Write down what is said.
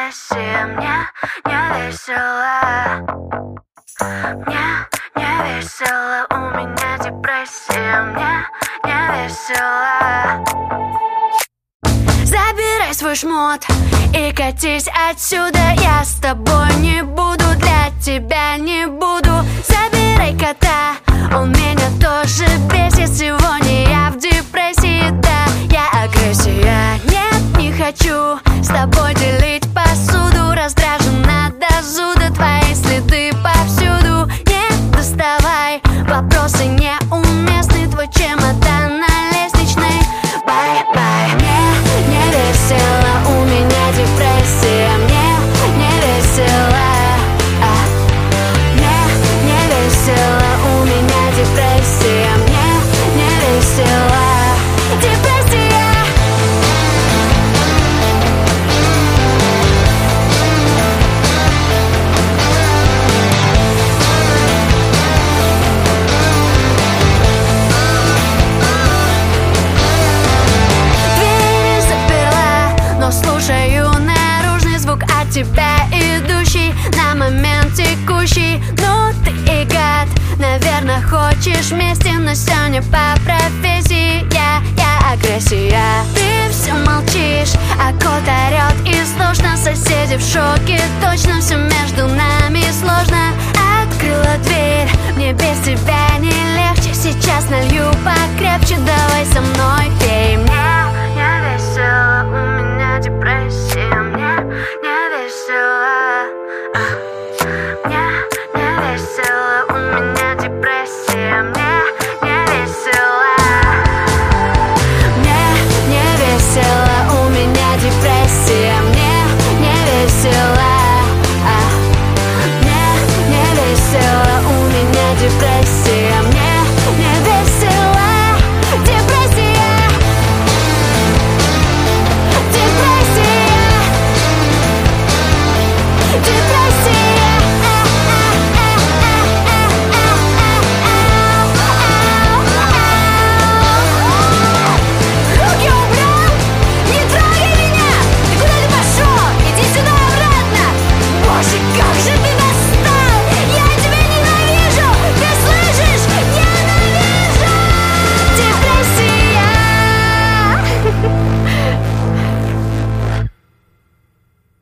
депрессии. Мне не весело, мне не весело, у меня депрессия. Мне не весело. Забирай свой шмот и катись отсюда. Я с тобой не буду, для тебя не буду. Забирай кота, он меня тоже бесит. Сегодня я в депрессии, да, я агрессия. Нет, не хочу с тобой делить посуду. Раздражена до зуда, твои следы повсюду. Не доставай, вопросы неуместны. Твой чемодан на лестничной. Бай-бай. Мне не весело, у меня депрессия. Мне не весело, мне не весело, у меня депрессия. Мне не весело, депрессия. Двери заперла, но слушаю наружный звук от тебя, идущий на момент текущий. Ну ты и гад, наверное, хочешь вместе, но все не по профессии. Я агрессия. Ты все молчишь, а кот орет и сложно. Соседи в шоке, точно все между нами сложно. Открыла дверь, мне без тебя не легче. Сейчас налью покрепче, давай со мной.